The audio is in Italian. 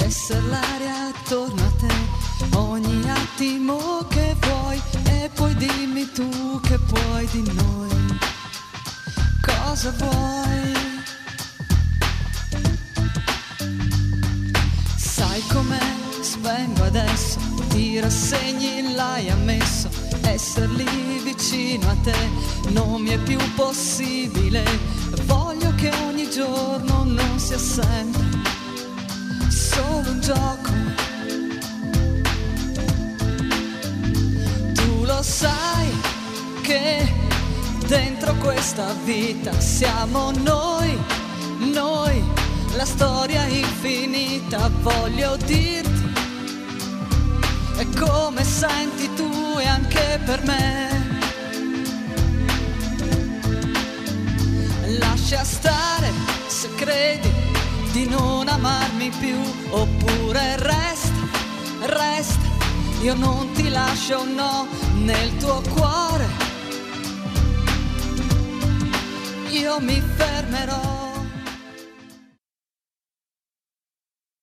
essere l'aria attorno a te, ogni attimo che vuoi, e poi dimmi tu che puoi di noi, cosa vuoi? Sai com'è, svengo adesso, ti rassegni, l'hai ammesso, essere lì vicino a te non mi è più possibile, voglio che ogni giorno non sia sempre solo un gioco. Tu lo sai che dentro questa vita siamo noi, la storia infinita, voglio dirti, è come senti tu e anche per me. Lascia stare se credi di non amarmi più, oppure resta, io non ti lascio, no, nel tuo cuore io mi fermerò.